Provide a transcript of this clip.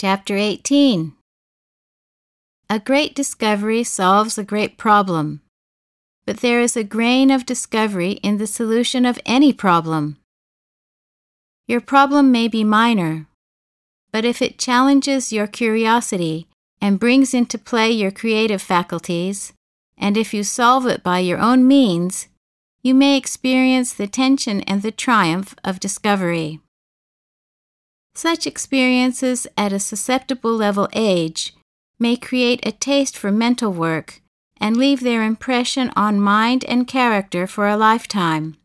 Chapter 18. A great discovery solves a great problem, but there is a grain of discovery in the solution of any problem. Your problem may be minor, but if it challenges your curiosity and brings into play your creative faculties, and if you solve it by your own means, you may experience the tension and the triumph of discovery. Such experiences at a susceptible level age may create a taste for mental work and leave their impression on mind and character for a lifetime.